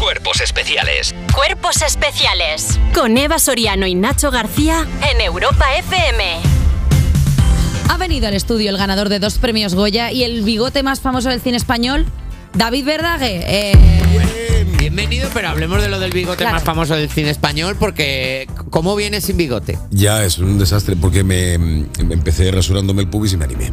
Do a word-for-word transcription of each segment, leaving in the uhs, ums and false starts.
Cuerpos Especiales. Cuerpos Especiales. Con Eva Soriano y Nacho García en Europa F M. Ha venido al estudio el ganador de dos premios Goya y el bigote más famoso del cine español, David Verdague. Eh... Bien, bienvenido, pero hablemos de lo del bigote claro. más famoso del cine español, porque ¿cómo viene sin bigote? Ya, es un desastre, porque me, me empecé rasurándome el pubis y me animé.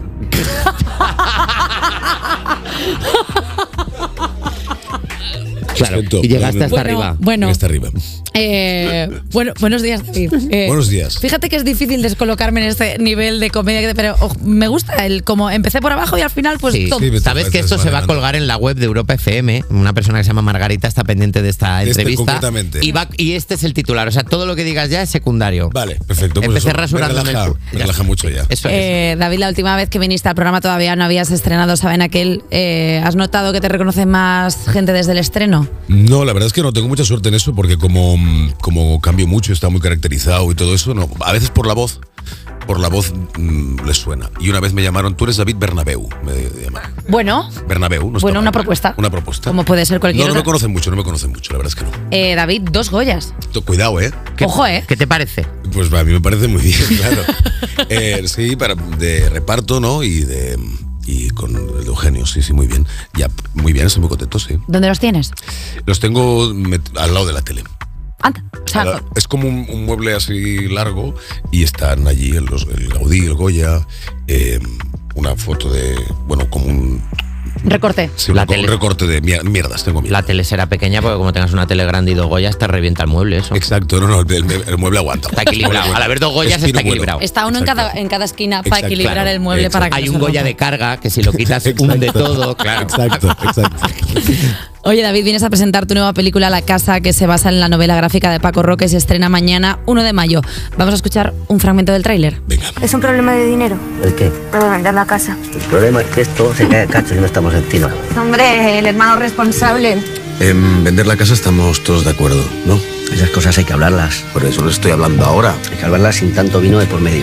Claro, y llegaste hasta bueno, arriba. Bueno, hasta arriba. Eh, bueno, buenos días, David. Eh, buenos días. Fíjate que es difícil descolocarme en este nivel de comedia, pero oh, me gusta el como empecé por abajo y al final pues sí, todo. Sí, sabes que esto se va a colgar en la web de Europa F M. Una persona que se llama Margarita está pendiente de esta este, entrevista. Concretamente. Y, va, y este es el titular. O sea, todo lo que digas ya es secundario. Vale, perfecto. Pues empecé eso, rasurándome me relaja, el me relaja mucho ya. Eso eh, es. David, la última vez que viniste al programa todavía no habías estrenado Saben Aquel. Eh, ¿Has notado que te reconoce más gente desde el estreno? No, la verdad es que no tengo mucha suerte en eso, porque como, como cambio mucho, está muy caracterizado y todo eso, no, a veces por la voz, por la voz mmm, les suena. Y una vez me llamaron, tú eres David Bernabéu, me llamaron. Bueno, Bernabéu, no bueno, una mal. propuesta. Una propuesta. Como puede ser cualquier No, no otra. me conocen mucho, no me conocen mucho, la verdad es que no. Eh, David, dos Goyas. Cuidado, ¿eh? Ojo, ¿eh? ¿Qué te parece? Pues a mí me parece muy bien, claro. eh, sí, para, de reparto, ¿no? Y de... Y con el de Eugenio, sí, sí, muy bien. Ya, muy bien, estoy muy contento, sí. ¿Dónde los tienes? Los tengo met- al lado de la tele. Anda, o sea, La, es como un, un mueble así largo y están allí el, los, el Gaudí, el Goya, eh, una foto de, bueno, como un... recorte. Sí, La un, tele. un recorte de mier- mierdas, tengo miedo. La tele será pequeña porque como tengas una tele grande y dos Goyas te revienta el mueble, eso. Exacto, no, no, el, el, el mueble aguanta. Está equilibrado. Al haber dos Goyas está equilibrado. Está uno en cada, en cada esquina para Exacto, equilibrar claro, el mueble exacto. para que Hay no un se Goya rompa. de carga que si lo quitas hunde todo, claro. Exacto, exacto. Oye, David, vienes a presentar tu nueva película La Casa, que se basa en la novela gráfica de Paco Roque y se estrena mañana, uno de mayo. Vamos a escuchar un fragmento del tráiler. Venga. Es un problema de dinero. ¿El qué? Puedo vender la casa. El problema es que esto se cae a cachos y no estamos encima. Hombre, el hermano responsable. En vender la casa estamos todos de acuerdo, ¿no? Esas cosas hay que hablarlas. Por eso les estoy hablando ahora. Hay que hablarlas sin tanto vino de por medio.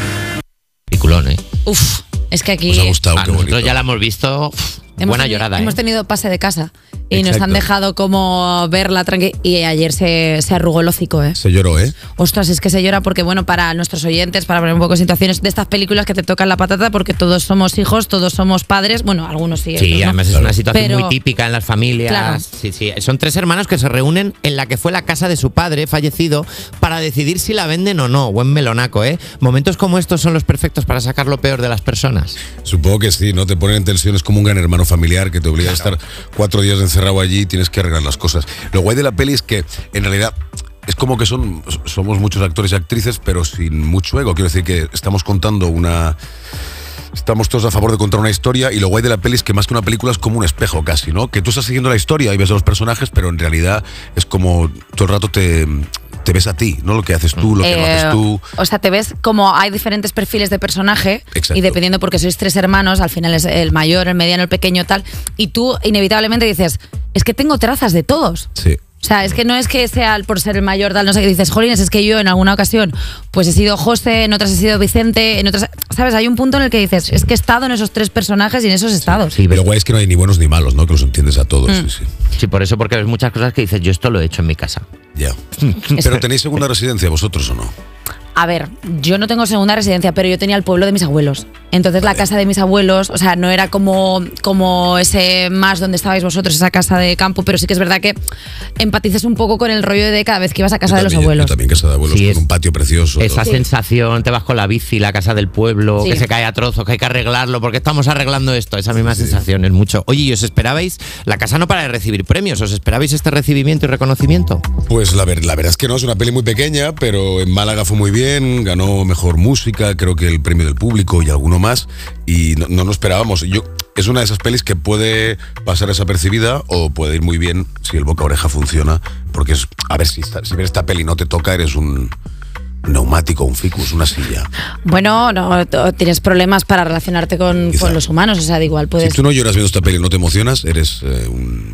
Peliculón, ¿eh? Uf, es que aquí Os ha gustado, A qué nosotros bonito. ya la hemos visto. Uf, hemos buena tenido, llorada, hemos ¿eh? tenido pase de casa y nos Exacto. han dejado como verla tranqui y ayer se, se arrugó el hocico, ¿eh? Se lloró, ¿eh? Ostras, es que se llora porque, bueno, para nuestros oyentes, para poner un poco de situaciones de estas películas que te tocan la patata porque todos somos hijos, todos somos padres, bueno, algunos sí. Sí, otros no. además es una situación Pero- muy típica en las familias. Claro. Sí, sí. Son tres hermanos que se reúnen en la que fue la casa de su padre fallecido para decidir si la venden o no. Buen melonaco, ¿eh? Momentos como estos son los perfectos para sacar lo peor de las personas. Supongo que sí, ¿no? Te ponen en tensión, es como un gran hermano familiar que te obliga a estar cuatro días encerrado allí y tienes que arreglar las cosas. Lo guay de la peli es que, en realidad, es como que son somos muchos actores y actrices, pero sin mucho ego. Quiero decir que estamos contando una... Estamos todos a favor de contar una historia y lo guay de la peli es que más que una película es como un espejo casi, ¿no? Que tú estás siguiendo la historia y ves a los personajes, pero en realidad es como todo el rato te... te ves a ti, ¿no? Lo que haces tú, lo que no Eh, haces tú. O sea, te ves como hay diferentes perfiles de personaje. Exacto. Y dependiendo porque sois tres hermanos, al final es el mayor, el mediano, el pequeño, tal. Y tú inevitablemente dices, es que tengo trazas de todos. Sí. O sea, es que no es que sea por ser el mayor, tal, no sé qué dices, jolines, es que yo en alguna ocasión pues he sido José, en otras he sido Vicente, en otras, ¿sabes? Hay un punto en el que dices, es que he estado en esos tres personajes y en esos estados. Sí, Y lo guay es que no hay ni buenos ni malos, ¿no? Que los entiendes a todos. Mm. Sí, sí. Sí, por eso, porque ves muchas cosas que dices, yo esto lo he hecho en mi casa. Ya. ¿Pero tenéis segunda residencia vosotros o no? A ver, yo no tengo segunda residencia, pero yo tenía el pueblo de mis abuelos. Entonces la casa de mis abuelos, o sea, no era como, como ese más donde estabais vosotros, esa casa de campo, pero sí que es verdad que empatizas un poco con el rollo de cada vez que ibas a casa Yo de los también, abuelos. Yo también casa de abuelos, Sí, con es- un patio precioso. Esa todo. sensación, te vas con la bici, la casa del pueblo, Sí. que se cae a trozos, que hay que arreglarlo, porque estamos arreglando esto. Esa misma sensación es mucho. Oye, ¿y os esperabais? La casa no para de recibir premios, ¿os esperabais este recibimiento y reconocimiento? Pues la, ver, la verdad es que no, es una peli muy pequeña, pero en Málaga fue muy bien, ganó mejor música, creo que el premio del público y alguno más, y no, no nos esperábamos. Yo, es una de esas pelis que puede pasar desapercibida o puede ir muy bien si el boca a oreja funciona, porque es, a ver, si, esta- si ver esta peli no te toca, eres un neumático, un ficus, una silla. Bueno, no, t- tienes problemas para relacionarte con, Quizá. con los humanos, o sea, de igual puedes... Si tú no lloras viendo esta peli y no te emocionas, eres eh, un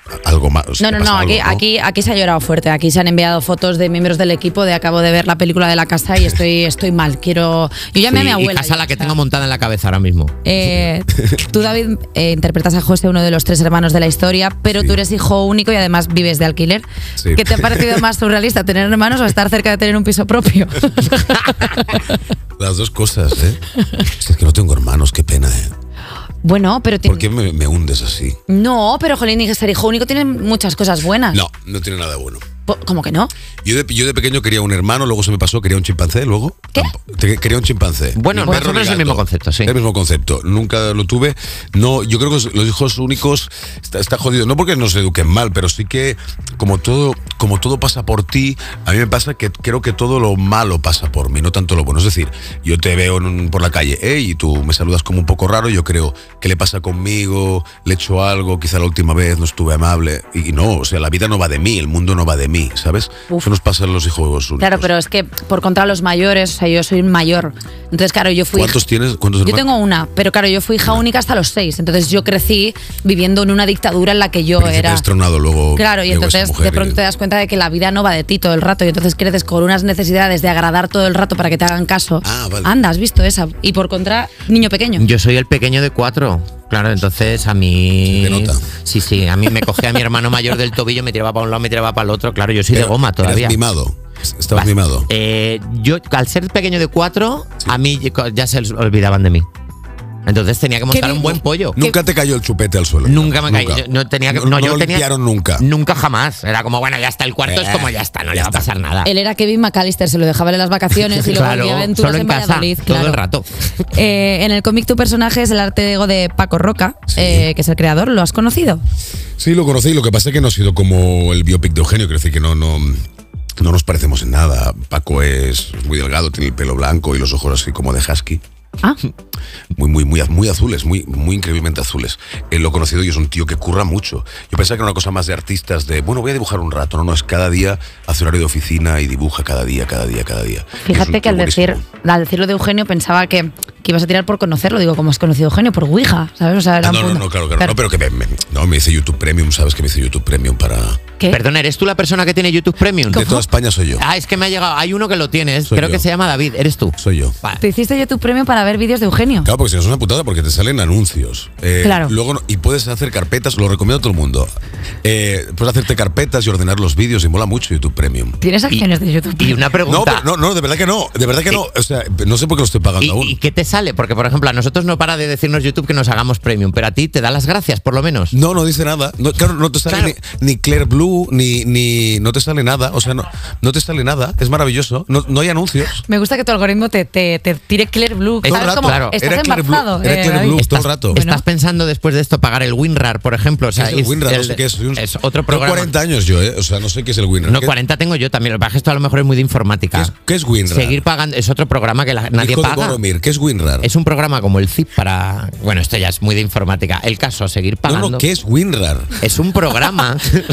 algo más. No, no, no, aquí, algo, ¿no? aquí, aquí se ha llorado fuerte. Aquí se han enviado fotos de miembros del equipo de acabo de ver la película de la casa y estoy, estoy mal. Quiero. Yo llamé Sí, a mi abuela. y casa ya la que está. tengo montada en la cabeza ahora mismo. Eh, tú, David, eh, interpretas a José, uno de los tres hermanos de la historia, pero Sí. tú eres hijo único y además vives de alquiler. Sí. ¿Qué te ha parecido más surrealista, tener hermanos o estar cerca de tener un piso propio? Las dos cosas, ¿eh? Si es que no tengo hermanos, qué pena, ¿eh? Bueno, pero ¿Por tiene- qué me, me hundes así? no, pero jolín, y ser hijo único tiene muchas cosas buenas. No, no tiene nada bueno. Po- ¿Cómo que no? Yo de, yo de pequeño quería un hermano, luego se me pasó, quería un chimpancé, luego. ¿Qué? Tampo- te- Quería un chimpancé. Bueno, Ni más perro o menos ni el mismo gato. concepto, sí. El mismo concepto. Nunca lo tuve. No, yo creo que los hijos únicos está, está jodido. No porque nos eduquen mal, pero sí que como todo, como todo pasa por ti, a mí me pasa que creo que todo lo malo pasa por mí, no tanto lo bueno. Es decir, yo te veo en un- por la calle, hey, y tú me saludas como un poco raro, yo creo, ¿qué le pasa conmigo? Le he hecho algo, quizá la última vez no estuve amable. Y, y no, o sea, la vida no va de mí, el mundo no va de mí, ¿sabes? Uf. Eso nos pasa a los hijos únicos. Claro, pero es que por contra los mayores, o sea, yo soy mayor. Entonces, claro, yo fui. ¿Cuántos tienes? ¿Cuántos Yo hermanos? tengo una, pero claro, yo fui hija única hasta los seis. Entonces yo crecí viviendo en una dictadura en la que yo Príncipe era. destronado luego. Claro, y llegó esa entonces mujer de pronto y- te das cuenta de que la vida no va de ti todo el rato. Y entonces creces con unas necesidades de agradar todo el rato para que te hagan caso. Ah, vale. Anda, has visto esa. Y por contra, niño pequeño. Yo soy el pequeño de cuatro. Claro, entonces a mí. Se te nota. Sí, sí, a mí me cogía a mi hermano mayor del tobillo, me tiraba para un lado, me tiraba para el otro. Claro, yo soy de Era- goma eras todavía. mimado. Estabas Bas- mimado. Eh, yo, al ser pequeño de cuatro, a mí ya se olvidaban de mí. Entonces tenía que montar bien. un buen pollo. Nunca te cayó el chupete al suelo. Nunca me caí. Yo no tenía que. No, No, no yo lo tenía, limpiaron nunca. Nunca jamás. Era como, bueno, ya está el cuarto, es Eh, como ya está, no le ya va a pasar nada. Él era Kevin McAllister, se lo dejaba en las vacaciones y luego Claro, hacía aventuras solo en en casa, Valladolid. todo claro. el rato. Eh, en el cómic tu personaje es el arte ego de Paco Roca, Sí. eh, que es el creador. ¿Lo has conocido? Sí, lo conocí. Lo que pasa es que no ha sido como el biopic de Eugenio. Quiero decir que no, no, no nos parecemos en nada. Paco es muy delgado, tiene el pelo blanco y los ojos así como de husky. Ah, Muy, muy, muy, muy azules, muy, muy increíblemente azules. Él lo he conocido y es un tío que curra mucho. Yo pensaba que era una cosa más de artistas, de, bueno, voy a dibujar un rato. No, no, es cada día, hace horario de oficina y dibuja cada día, cada día, cada día. Y es un fíjate que tío al decir, buenísimo. al decirlo de Eugenio pensaba que, que ibas a tirar por conocerlo. Digo, ¿cómo has conocido a Eugenio? Por Ouija, ¿sabes? O sea, era Ah, un no, no, punto. no, claro, claro. No, pero que me, me- no, me hice YouTube Premium, ¿sabes? Que me hice YouTube Premium para... ¿Qué? Perdona, ¿eres tú la persona que tiene YouTube Premium? De toda España soy yo. Ah, es que me ha llegado. Hay uno que lo tienes, Soy creo yo. que se llama David. ¿Eres tú? Soy yo. Vale. Te hiciste YouTube Premium para ver vídeos de Eugenio. Claro, porque si no es una putada porque te salen anuncios. Eh, Claro. Luego, no- y puedes hacer carpetas, lo recomiendo a todo el mundo. Eh, puedes hacerte carpetas y ordenar los vídeos y mola mucho YouTube Premium. Tienes acciones de YouTube. Y una No, pregunta. pero- no, no, de verdad que no, de verdad que no. O sea, no sé por qué lo estoy pagando ¿Y, aún. y qué te sale? Porque, por ejemplo, a nosotros no para de decirnos YouTube que nos hagamos premium, pero a ti te da las gracias, por lo menos. No, no dice nada. No, claro, no te sale Claro. ni, ni Claire Blue, ni, ni. No te sale nada. O sea, no, no te sale nada. Es maravilloso. No, no hay anuncios. Me gusta que tu algoritmo te, te, te tire Clear Blue. Todo el ¿Sabes rato, cómo? claro. Estás Era Clear Blue, embarazado. era eh, Clear David. Blue. todo el Estás, rato. estás pensando después de esto pagar el WinRAR, por ejemplo. O sea, ¿Qué es el WinRAR? No sé qué es. Soy un- es otro Tengo programa. cuarenta años yo, ¿eh? O sea, no sé qué es el WinRAR. No, ¿Qué- cuarenta tengo yo también. Lo que pasa es que esto a lo mejor es muy de informática. ¿Qué es, qué es WinRAR? Seguir pagando. Es otro programa que la- nadie Hijo de paga. Boromir, ¿qué es WinRAR? Es un programa como el Z I P para. Bueno, esto ya es muy de informática. El caso, seguir no, pagando. no, ¿qué es WinRAR? Es un programa.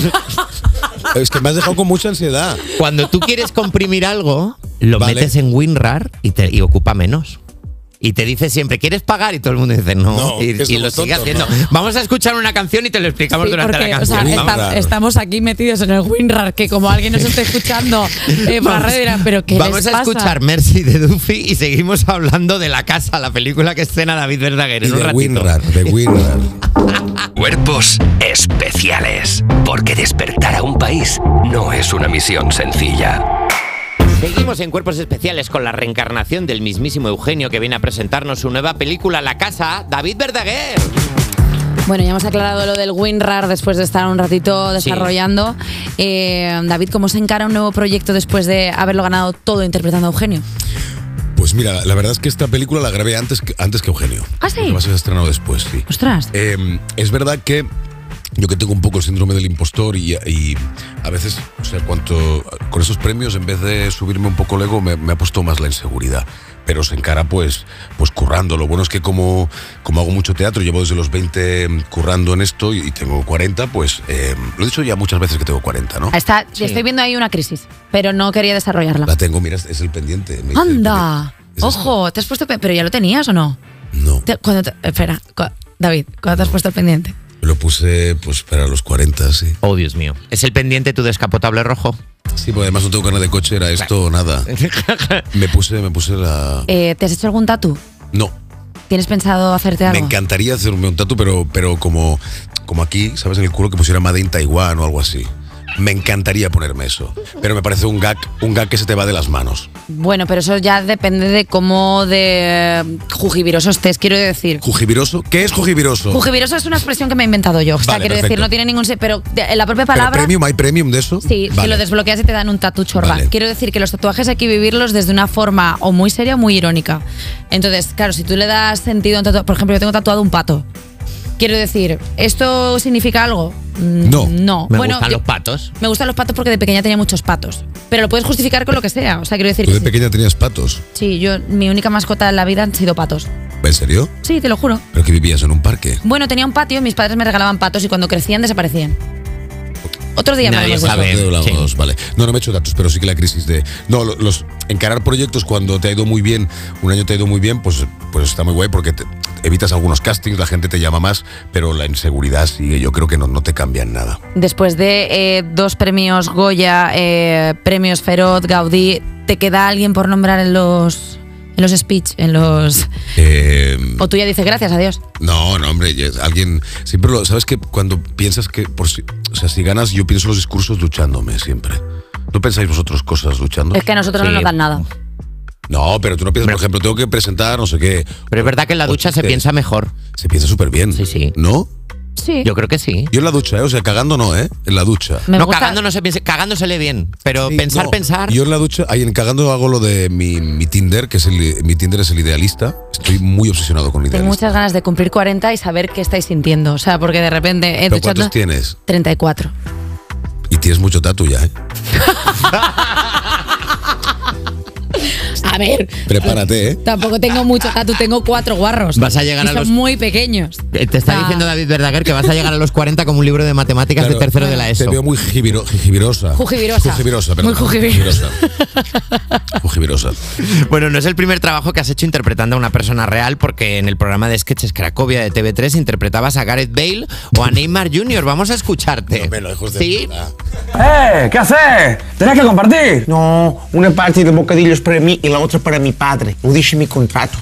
Es que me has dejado con mucha ansiedad. Cuando tú quieres comprimir algo, lo Vale. metes en WinRAR y, te, y ocupa menos. Y te dice siempre, ¿quieres pagar? Y todo el mundo dice no. No, y que y lo somos sigue tontos, haciendo. ¿no? Vamos a escuchar una canción y te lo explicamos Sí, durante porque, la o sea, canción. está- está- estamos aquí metidos en el WinRAR, que como alguien nos está escuchando eh, por la red dirá, pero ¿qué Vamos les a pasa? escuchar Mercy de Duffy y seguimos hablando de La Casa, la película que escena David Verdaguer Y en un de ratito. WinRAR, de WinRAR. Cuerpos especiales. Porque despertar a un país no es una misión sencilla. Seguimos en Cuerpos Especiales con la reencarnación del mismísimo Eugenio que viene a presentarnos su nueva película La Casa, David Verdaguer. Bueno, ya hemos aclarado lo del WinRAR después de estar un ratito Sí. desarrollando. Eh, David, ¿cómo se encara un nuevo proyecto después de haberlo ganado todo interpretando a Eugenio? Pues mira, la verdad es que esta película la grabé antes que, antes que Eugenio. ¿Ah, sí? Lo que pasa es que se ha estrenado después, sí. Ostras. Eh, es verdad que yo que tengo un poco el síndrome del impostor y, y a veces, o sea, cuanto con esos premios, en vez de subirme un poco el ego, me, me ha puesto más la inseguridad. Pero se encara pues, pues currando. Lo bueno es que como, como hago mucho teatro, llevo desde los veinte currando en esto y, y tengo cuarenta, pues eh, lo he dicho ya muchas veces que tengo cuarenta, ¿no? Está, Sí. Estoy viendo ahí una crisis, pero no quería desarrollarla. La tengo, mira, es el pendiente. me dice el ¡Anda! pendiente. Es esto. Ojo, ¿te has puesto pe- pero ya lo tenías o no? No. Te- cuando te- espera, cu- David, ¿cuándo te has puesto el pendiente? Me lo puse pues para los cuarenta, sí. Oh, Dios mío. ¿Es el pendiente tu descapotable rojo? Sí, porque además no tengo carnet de coche, era esto o nada. Me puse, me puse la... Eh, ¿Te has hecho algún tatu? No. ¿Tienes pensado hacerte algo? Me encantaría hacerme un tatu, pero, pero como, como aquí, ¿sabes? En el culo que pusiera Made in Taiwán o algo así. Me encantaría ponerme eso. Pero me parece un gag, un gag que se te va de las manos. Bueno, pero eso ya depende de cómo de jujiviroso estés, quiero decir. ¿Jujiviroso? ¿Qué es jujiviroso? Jujiviroso es una expresión que me he inventado yo. O sea, Vale, quiero perfecto. decir, no tiene ningún... se- Pero de- en la propia ¿Pero palabra... premium? ¿Hay premium de eso? Sí, Vale. si lo desbloqueas y te dan un tatu chorra. Vale. Quiero decir que los tatuajes hay que vivirlos desde una forma o muy seria o muy irónica. Entonces, claro, si tú le das sentido a un tatuaje... Por ejemplo, yo tengo tatuado un pato. Quiero decir, ¿esto significa algo? Mm, No. No. Me bueno, gustan yo- los patos. Me gustan los patos porque de pequeña tenía muchos patos. Pero lo puedes justificar con lo que sea. O sea, quiero decir Tú que de sí. pequeña tenías patos. Sí, yo, mi única mascota en la vida han sido patos. ¿En serio? Sí, te lo juro. ¿Pero que vivías en un parque? Bueno, tenía un patio, mis padres me regalaban patos y cuando crecían desaparecían. Otro día Nadie hablamos de sabe. eso. De hablamos, sí. Vale. No, no me he hecho datos, pero sí que la crisis de... No, lo- los encarar proyectos cuando te ha ido muy bien, un año te ha ido muy bien, pues, pues está muy guay porque te- evitas algunos castings, la gente te llama más, pero la inseguridad sigue, yo creo que no, no te cambia en nada. Después de eh, dos premios Goya, eh, premios Feroz, Gaudí, ¿te queda alguien por nombrar en los en los speech, en los Eh, o tú ya dices gracias a Dios? no, no, hombre, yes, alguien... Siempre lo... ¿Sabes que cuando piensas que... Por si, o sea, si ganas, yo pienso los discursos duchándome siempre. ¿No pensáis vosotros cosas duchando? Es que a nosotros Sí. no nos dan nada. No, pero tú no piensas, por ejemplo, tengo que presentar no sé qué. Pero es verdad que en la O ducha se chistes. piensa mejor. Se piensa súper bien. Sí, sí. ¿No? Sí. Yo creo que sí. Yo en la ducha, ¿eh? O sea, cagando no, ¿eh? En la ducha. Me no, gusta- cagando no se piensa, cagando se lee bien. Pero Sí, pensar, no, pensar. Yo en la ducha, ahí en cagando hago lo de mi, mi Tinder, que es el, mi Tinder es el idealista. Estoy muy obsesionado con el Tengo idealista. muchas ganas de cumplir cuarenta y saber qué estáis sintiendo. O sea, porque de repente he ¿Pero duchado cuántos tienes? treinta y cuatro. Y tienes mucho tatu ya, ¿eh? A ver, Prepárate, ¿eh? tampoco tengo mucho tatu, tengo cuatro guarros. Vas a llegar y a son los- muy pequeños. Eh, Te está Ah. diciendo David Verdaguer que vas a llegar a los cuarenta como un libro de matemáticas Claro, de tercero de la Te ESO. veo muy jijibiro- jijibirosa. Jujibirosa. Jujibirosa, perdón. Muy jujibirosa. Jujibirosa. Bueno, no es el primer trabajo que has hecho interpretando a una persona real, porque en el programa de sketches Cracovia de T V tres interpretabas a Gareth Bale o a Neymar junior Vamos a escucharte. No me lo dejes de ¿Sí? verdad. ¡Eh! ¿Qué haces? ¿Tenés que compartir? No, una parte de bocadillos para mí y la otra para mi padre. Lo dice mi contrato.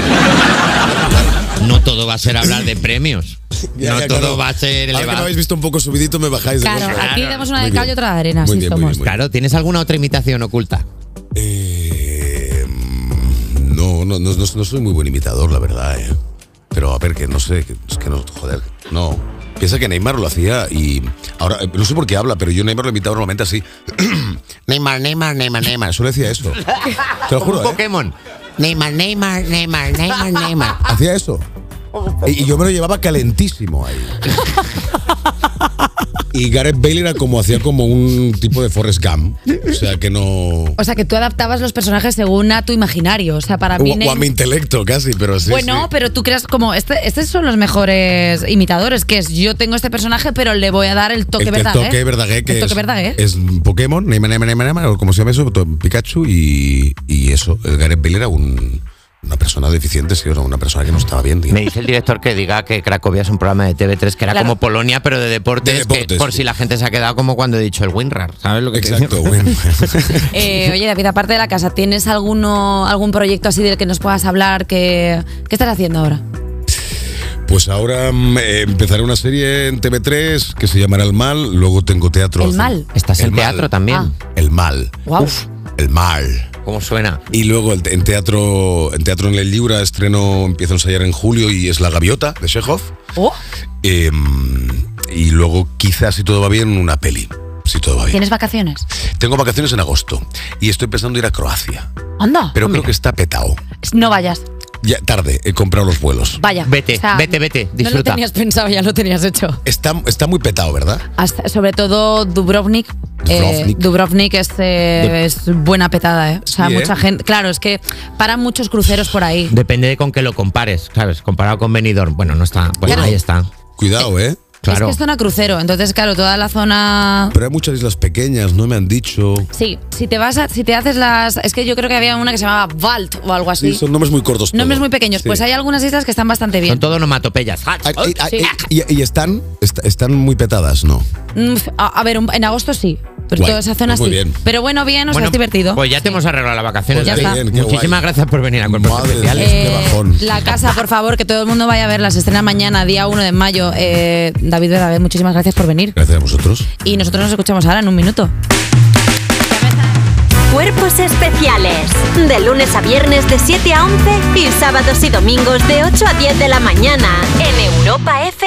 No todo va a ser hablar de premios. Ya, no ya, todo claro. va a ser Ahora que me elevado. habéis visto un poco subidito, me bajáis de Claro, costa. aquí damos una de Muy cal y bien. otra de arena, Muy así bien, muy somos. bien, muy bien. Claro, ¿tienes alguna otra imitación oculta? Eh, mm, no, no, no, no, no soy muy buen imitador, la verdad, ¿eh? Pero a ver, que no sé, que, es que no, joder, no. Piensa que Neymar lo hacía y ahora, eh, no sé por qué habla, pero yo Neymar lo imitaba normalmente así. Neymar, Neymar, Neymar, Neymar. Solo decía eso. Te lo Como juro, un ¿eh? Pokémon. Neymar, Neymar, Neymar, Neymar, Neymar. Hacía eso. Y, y yo me lo llevaba calentísimo ahí. Y Gareth Bale era como, hacía como un tipo de Forrest Gump. O sea, que no... O sea, que tú adaptabas los personajes según a tu imaginario. O sea, para mí... O, o a Neym- mi intelecto casi, pero sí. bueno, sí. pero tú creas como... Este, estos son los mejores imitadores, que es yo tengo este personaje, pero le voy a dar el toque el, verdad. el toque Verdaguer, que el toque es, Verdaguer. es Pokémon, Neymar, Neymar, Neymar, Neymar, o como se llama eso, Pikachu y, y eso. El Gareth Bale era un, una persona deficiente, sí, era una persona que no estaba bien, tío. Me dice el director que diga que Cracovia es un programa de T V tres que era Claro. como Polonia, pero de deportes, De deportes, que por sí. si la gente se ha quedado como cuando he dicho el WinRAR. ¿Sabes lo que te Exacto, digo? bueno. Eh, oye, David, aparte de la casa, ¿tienes alguno, algún proyecto así del que nos puedas hablar? Que, ¿Qué estás haciendo ahora? Pues ahora mm, eh, empezaré una serie en T V tres que se llamará El Mal, luego tengo teatro. ¿El Mal? Estás El en Mal. teatro también. Ah. El Mal. Guau. Uf, El Mal. ¿Cómo suena? Y luego el te- en teatro en teatro en el Lliura estreno, empiezo a ensayar en julio y es La Gaviota de Chekhov. Oh, Eh, y luego quizás, si todo va bien, una peli. Si todo va bien. ¿tienes vacaciones? Tengo vacaciones en agosto y estoy pensando ir a Croacia. Anda. Pero hombre. creo que está petado. No vayas. Ya tarde, he comprado los vuelos. Vaya. Vete, vete, vete, No lo disfruta. tenías pensado, ya lo tenías hecho. Está, está muy petado, ¿verdad? Hasta- sobre todo Dubrovnik. Eh, Dubrovnik. Dubrovnik es, eh, es buena petada, ¿eh? O sea, Sí, ¿eh? mucha gente. Claro, es que paran muchos cruceros por ahí. Depende de con qué lo compares, ¿sabes? Comparado con Benidorm, bueno, no está. Pues Claro. ahí está. Cuidado, ¿eh? Claro. Es que es zona crucero, entonces claro, toda la zona... Pero hay muchas islas pequeñas, no me han dicho. Sí, si te vas a, si te haces las... Es que yo creo que había una que se llamaba Valt o algo así. Sí, son nombres muy cortos. todo. Nombres muy pequeños. Sí. Pues hay algunas islas que están bastante bien. Son todo onomatopeyas. Ay, ay, ay, Sí. y, y están, est- están muy petadas, ¿no? Mm, A, a ver, un- en agosto sí. Pero Guay, toda esa zona pues muy sí. bien. Pero bueno, bien, o sea, Bueno, es divertido. Pues ya te hemos arreglado las vacaciones. Pues ya David. está. Qué Muchísimas guay. gracias por venir a Cuerpos Madre Especiales. mía. Qué bajón. La casa, por favor, que todo el mundo vaya a verla. Se estrena mañana, día uno de mayo. Eh, David David, muchísimas gracias por venir. Gracias a vosotros. Y nosotros nos escuchamos ahora en un minuto. Cuerpos especiales. De lunes a viernes de siete a once y sábados y domingos de ocho a diez de la mañana en Europa F M.